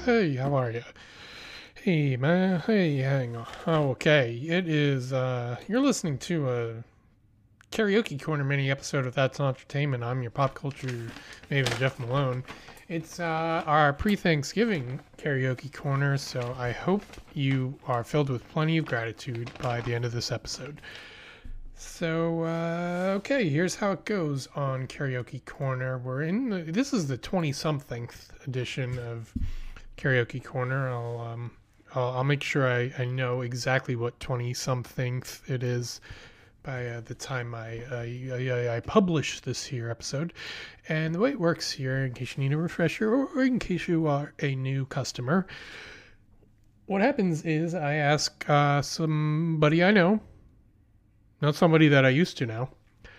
Hey, how are you? Hey, man. Hey, hang on. Okay, it is, you're listening to a Karaoke Corner mini episode of That's Entertainment. I'm your pop culture maven, Jeff Malone. It's, our pre-Thanksgiving Karaoke Corner, so I hope you are filled with plenty of gratitude by the end of this episode. So, okay, here's how it goes on Karaoke Corner. This is the 20-something edition of Karaoke Corner. I'll make sure I know exactly what 20-something it is by the time I publish this here episode. And the way it works here, in case you need a refresher or in case you are a new customer, what happens is I ask somebody I know, not somebody that I used to know,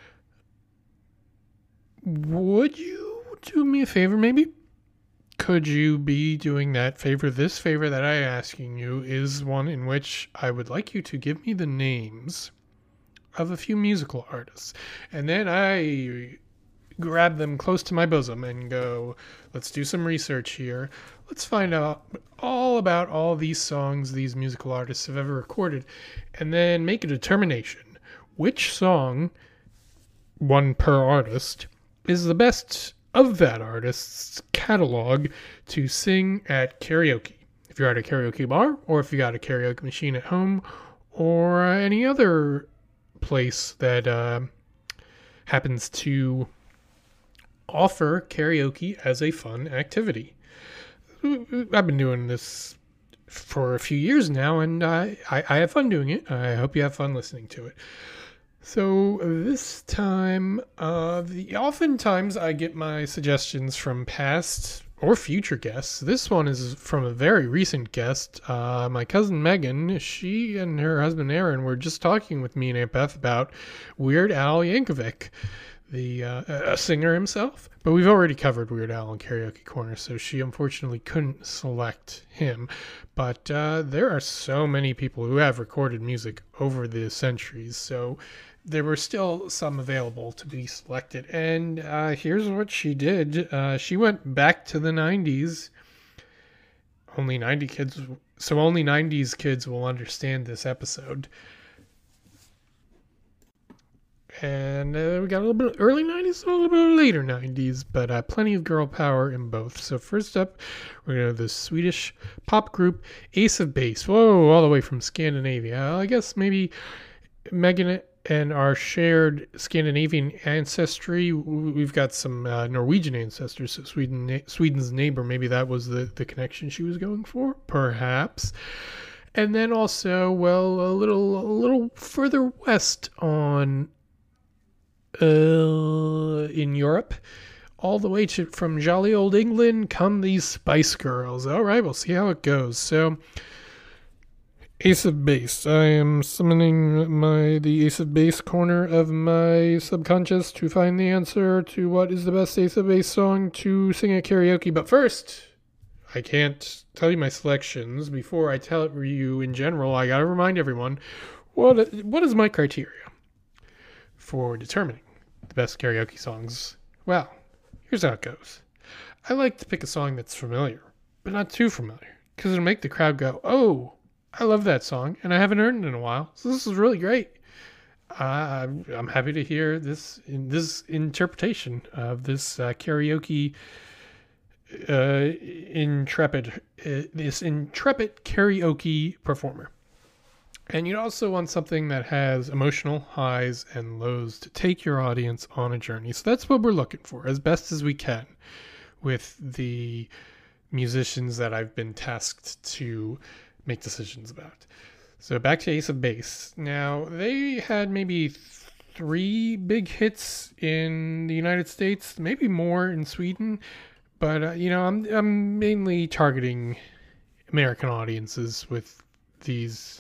would you do me a favor maybe? Could you be doing that favor? This favor that I'm asking you is one in which I would like you to give me the names of a few musical artists. And then I grab them close to my bosom and go, let's do some research here. Let's find out all about all these songs these musical artists have ever recorded, and then make a determination which song, one per artist, is the best of that artist's catalog to sing at karaoke. If you're at a karaoke bar, or if you got a karaoke machine at home, or any other place that happens to offer karaoke as a fun activity. I've been doing this for a few years now, and I have fun doing it. I hope you have fun listening to it. So this time, oftentimes I get my suggestions from past or future guests. This one is from a very recent guest. My cousin Megan, she and her husband Aaron were just talking with me and Aunt Beth about Weird Al Yankovic, the singer himself. But we've already covered Weird Al in Karaoke Corner, so she unfortunately couldn't select him. But there are so many people who have recorded music over the centuries, so there were still some available to be selected. And here's what she did. She went back to the 90s. Only 90s kids will understand this episode. And we got a little bit early 90s, a little bit later 90s, but plenty of girl power in both. So first up, we're going to have the Swedish pop group Ace of Base. Whoa, all the way from Scandinavia. I guess maybe Megan and our shared Scandinavian ancestry. We've got some Norwegian ancestors, so Sweden's neighbor. Maybe that was the connection she was going for, perhaps. And then also, well, a little further west on in Europe, all the way from jolly old England come these Spice Girls. All right, we'll see how it goes. So, Ace of Base. I am summoning the Ace of Base corner of my subconscious to find the answer to what is the best Ace of Base song to sing at karaoke. But first, I can't tell you my selections. Before I tell you in general, I gotta remind everyone, what is my criteria for determining the best karaoke songs? Well, here's how it goes. I like to pick a song that's familiar, but not too familiar, because it'll make the crowd go, oh, I love that song, and I haven't heard it in a while, so this is really great. I'm happy to hear this interpretation of this karaoke this intrepid karaoke performer. And you'd also want something that has emotional highs and lows to take your audience on a journey. So that's what we're looking for, as best as we can, with the musicians that I've been tasked to make decisions about. So back to Ace of Base. Now, they had maybe 3 big hits in the United States, maybe more in Sweden. But I'm mainly targeting American audiences with this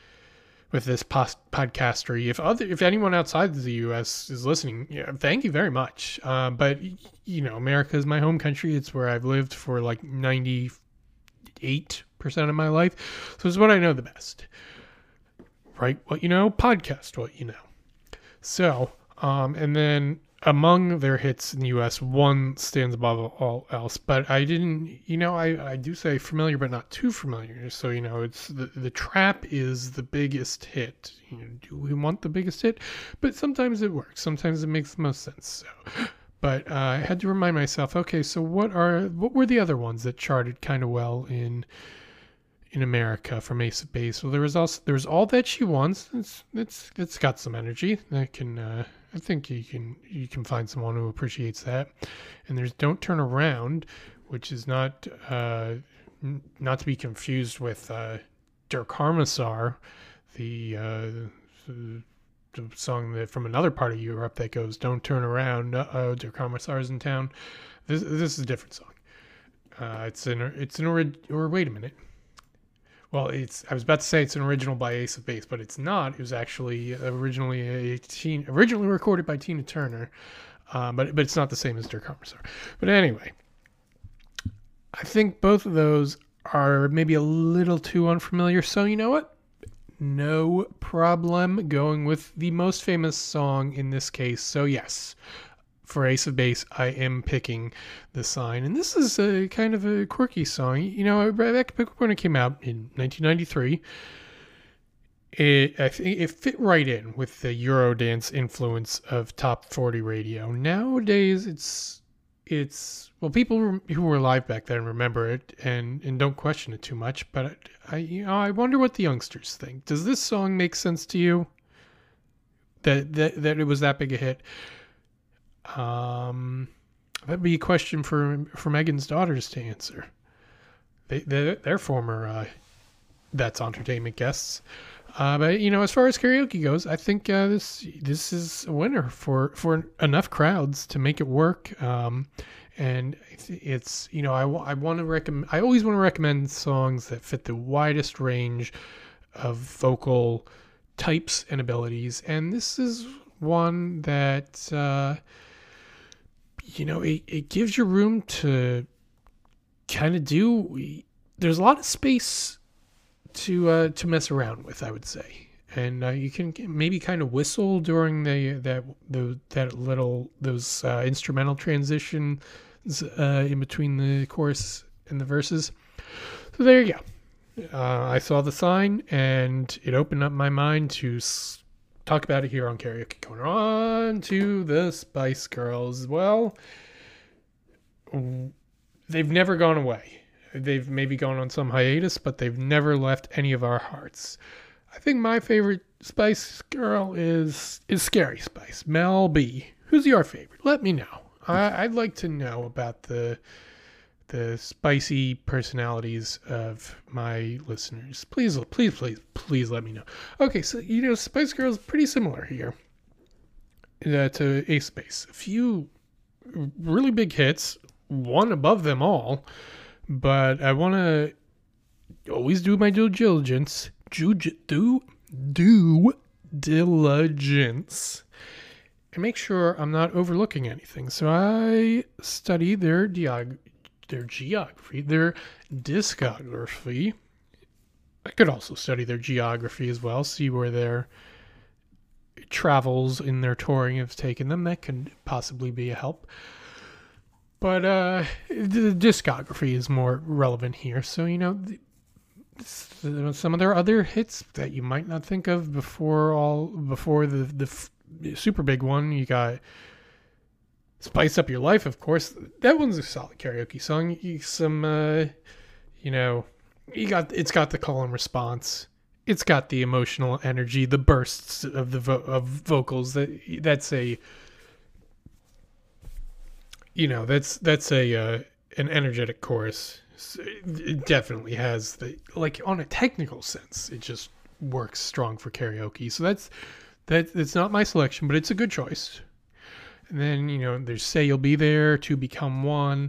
podcastery. If anyone outside the U.S. is listening, thank you very much. But America is my home country. It's where I've lived for like 98% of my life. So it's what I know the best. Write what you know, podcast what you know. So, and then among their hits in the U.S., one stands above all else. But I didn't, I do say familiar, but not too familiar. So, it's the Trap is the biggest hit. Do we want the biggest hit? But sometimes it works. Sometimes it makes the most sense. So, but I had to remind myself, okay, so what were the other ones that charted kind of well in America from Ace of Base? Well, there's All That She Wants. It's got some energy. That can I think you can find someone who appreciates that. And there's Don't Turn Around, which is not not to be confused with Der Karmasar, the song that from another part of Europe that goes Don't Turn Around. Der Karmasar's in town. This is a different song. Or wait a minute. Well, I was about to say it's an original by Ace of Base, but it's not. It was actually originally recorded by Tina Turner, but it's not the same as Der Karmasar. But anyway, I think both of those are maybe a little too unfamiliar. So you know what? No problem going with the most famous song in this case. So yes, for Ace of Base, I am picking The Sign. And this is a kind of a quirky song. Back when it came out in 1993, I think it fit right in with the Eurodance influence of top 40 radio. Nowadays, it's people who were alive back then remember it and don't question it too much. But I wonder what the youngsters think. Does this song make sense to you? That it was that big a hit? That'd be a question for Megan's daughters to answer. They're former That's Entertainment guests. But as far as karaoke goes, I think this is a winner for enough crowds to make it work. And it's I want to recommend. I always want to recommend songs that fit the widest range of vocal types and abilities, and this is one that it gives you room to kind of do. There's a lot of space to mess around with, I would say, and you can maybe kind of whistle during those instrumental transitions in between the chorus and the verses. So there you go. I saw The Sign, and it opened up my mind to talk about it here on Karaoke Corner. On to the Spice Girls. Well, they've never gone away. They've maybe gone on some hiatus, but they've never left any of our hearts. I think my favorite Spice Girl is Scary Spice, Mel B. Who's your favorite? Let me know. I'd like to know about the spicy personalities of my listeners. Please let me know. Okay, so Spice Girls pretty similar here to Ace Base. A few really big hits, one above them all, but I want to always do my due diligence. Due diligence. And make sure I'm not overlooking anything. So I study their geography, their discography. I could also study their geography as well, see where their travels in their touring have taken them. That could possibly be a help. But the discography is more relevant here. So, some of their other hits that you might not think of before the super big one, you got Spice Up Your Life, of course. That one's a solid karaoke song. It's got the call and response. It's got the emotional energy, the bursts of of vocals. That's an energetic chorus. It definitely has on a technical sense, it just works strong for karaoke. So that's not my selection, but it's a good choice. And then, there's Say You'll Be There, To Become One.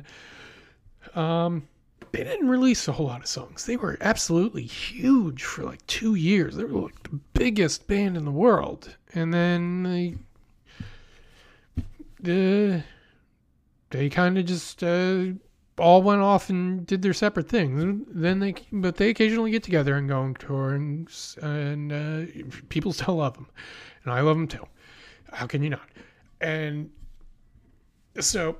They didn't release a whole lot of songs. They were absolutely huge for 2 years. They were the biggest band in the world. And then they kind of just all went off and did their separate things. But they occasionally get together and go on tour, and people still love them, and I love them too. How can you not? And So,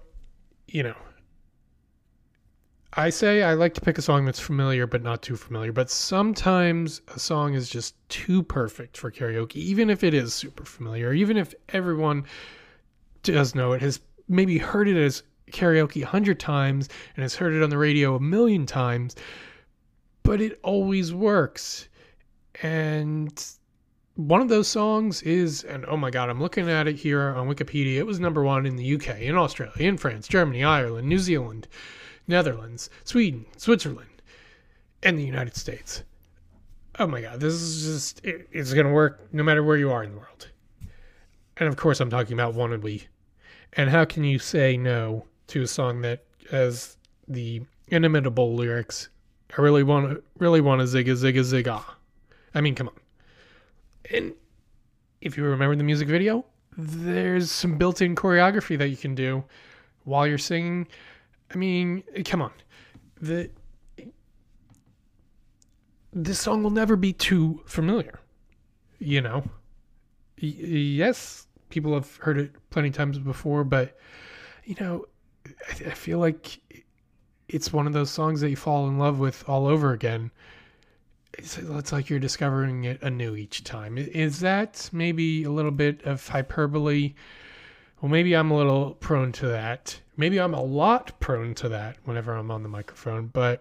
I say I like to pick a song that's familiar but not too familiar, but sometimes a song is just too perfect for karaoke, even if it is super familiar, even if everyone does know it, has maybe heard it as karaoke 100 times and has heard it on the radio a million times, but it always works. And one of those songs is, and oh my God, I'm looking at it here on Wikipedia, it was number 1 in the UK, in Australia, in France, Germany, Ireland, New Zealand, Netherlands, Sweden, Switzerland, and the United States. Oh my God, this is just, it's going to work no matter where you are in the world. And of course, I'm talking about Wanna We. And how can you say no to a song that has the inimitable lyrics, I really want to zigga, zigga, zigga. I mean, come on. And if you remember the music video, there's some built-in choreography that you can do while you're singing. I mean, come on. This song will never be too familiar, Yes, people have heard it plenty of times before, but, I feel like it's one of those songs that you fall in love with all over again. It's like you're discovering it anew each time. Is that maybe a little bit of hyperbole? Well, maybe I'm a little prone to that. Maybe I'm a lot prone to that whenever I'm on the microphone, but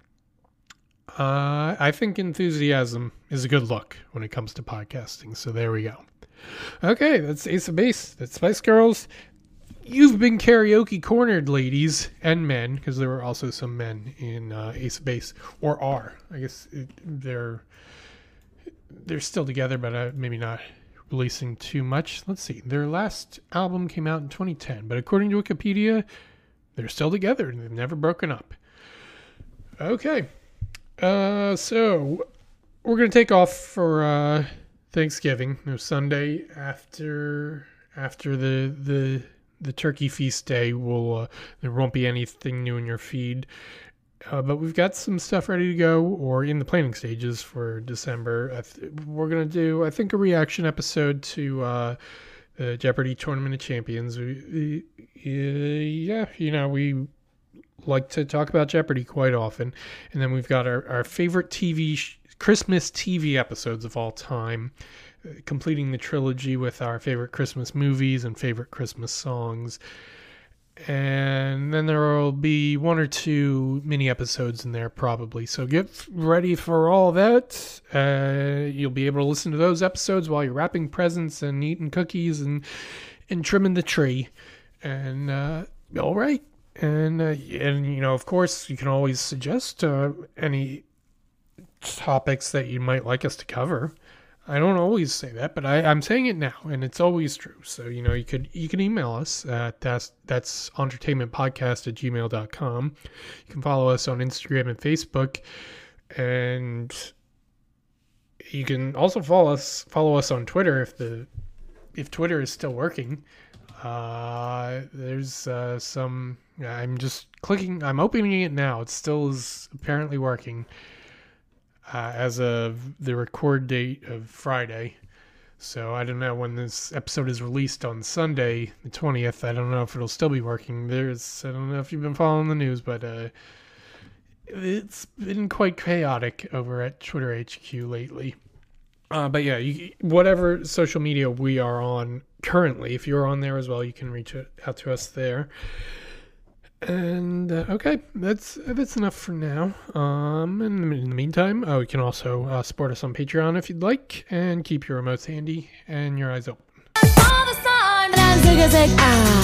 I think enthusiasm is a good look when it comes to podcasting. So there we go. Okay, that's Ace of Base. That's Spice Girls. You've been karaoke cornered, ladies and men, because there were also some men in Ace of Base, or are. I guess they're still together, but maybe not releasing too much. Let's see. Their last album came out in 2010, but according to Wikipedia, they're still together and they've never broken up. Okay. So we're going to take off for Thanksgiving. Sunday after the turkey feast day. There won't be anything new in your feed. But we've got some stuff ready to go or in the planning stages for December. We're going to do, I think, a reaction episode to the Jeopardy! Tournament of Champions. We like to talk about Jeopardy! Quite often. And then we've got our favorite Christmas TV episodes of all time, completing the trilogy with our favorite Christmas movies and favorite Christmas songs. And then there will be 1 or 2 mini episodes in there probably. So get ready for all that. You'll be able to listen to those episodes while you're wrapping presents and eating cookies and trimming the tree. And all right. And of course, you can always suggest any topics that you might like us to cover. I don't always say that, but I'm saying it now, and it's always true. So, you can email us at that's entertainmentpodcast@gmail.com. You can follow us on Instagram and Facebook, and you can also follow us on Twitter if Twitter is still working. There's some, I'm opening it now. It still is apparently working. As of the record date of Friday. So I don't know when this episode is released on Sunday, the 20th. I don't know if it'll still be working. I don't know if you've been following the news, but it's been quite chaotic over at Twitter HQ lately. But yeah, whatever social media we are on currently, if you're on there as well, you can reach out to us there. And okay, that's enough for now. In the meantime, you can also support us on Patreon if you'd like, and keep your remotes handy and your eyes open.